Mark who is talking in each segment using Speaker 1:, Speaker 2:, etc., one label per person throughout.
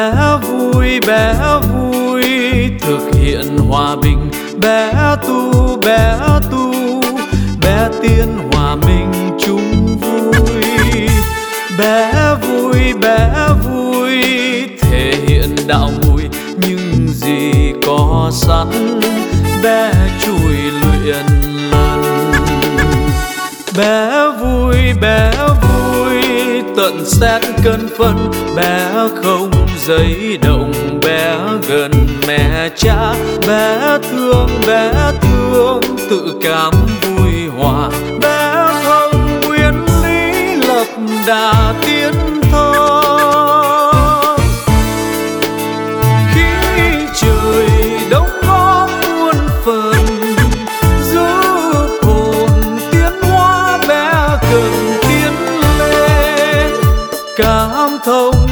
Speaker 1: bé vui thực hiện hòa bình. Bé tu bé tiến hòa mình chung vui. Bé vui thể hiện đạo mùi nhưng gì có sẵn. Bé chui luyện lần. Bé vui tận xét cân phân. Bé không giấy động, bé gần mẹ cha. Bé thương tự cảm vui hòa. Bé không nguyên lý lập đà tiến thân. Khi trời đóng góp muôn phần giúp hồn tiến hóa, bé cần tiến lên. Cảm thông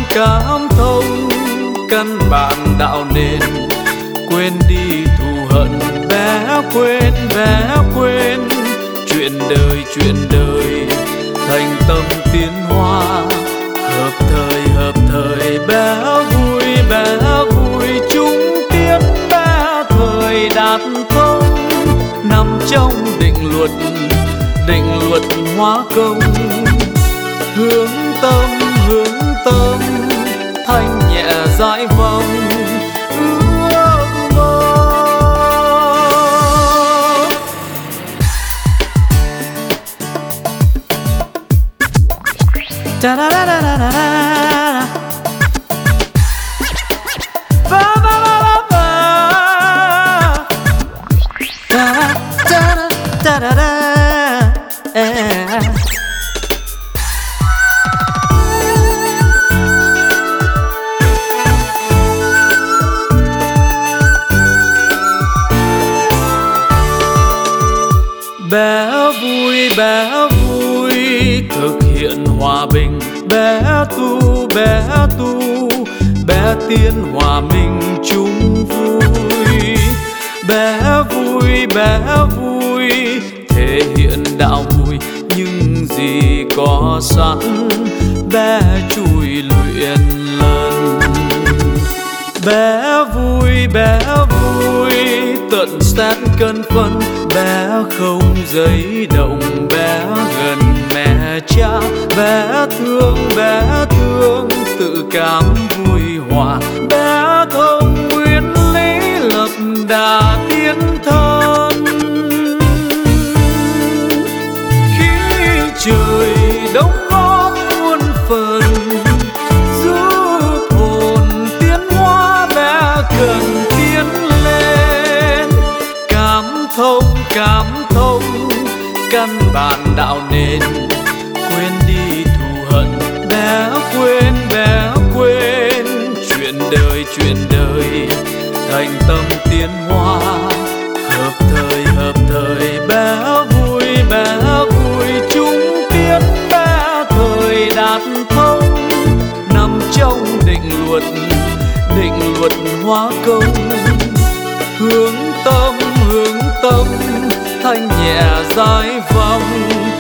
Speaker 1: căn bản đạo nền. Quên đi thù hận, bé quên chuyện đời thành tâm tiến hóa. Hợp thời bé vui chung tiến. Bé thời đạt thông nằm trong định luật hóa công. Hướng tâm thanh nhẹ giải vong. Ước mơ da da da da da da da. Ba ba ba ba ba. Da da da da da. Bé vui thực hiện hòa bình. Bé tu bé tiến hòa mình chung vui. Bé vui thể hiện đạo mùi nhưng gì có sẵn. Bé chui luyện lần. Bé vui tận xét cân phân. Bé không giấy động, bé gần mẹ cha. Bé thương tự cảm vui hòa. Bé không nguyên lý lập đà tiến thân. Khi trời đóng góp muôn phần giúp hồn tiến hóa, bé cần tiến lên. Cảm thông căn bản đạo nền. Quên đi thù hận, bé quên chuyện đời thành tâm tiến hóa. Hợp thời bé vui chung tiến. Bé thời đạt thông nằm trong định luật hóa công. Hướng tâm thanh nhẹ giải vong.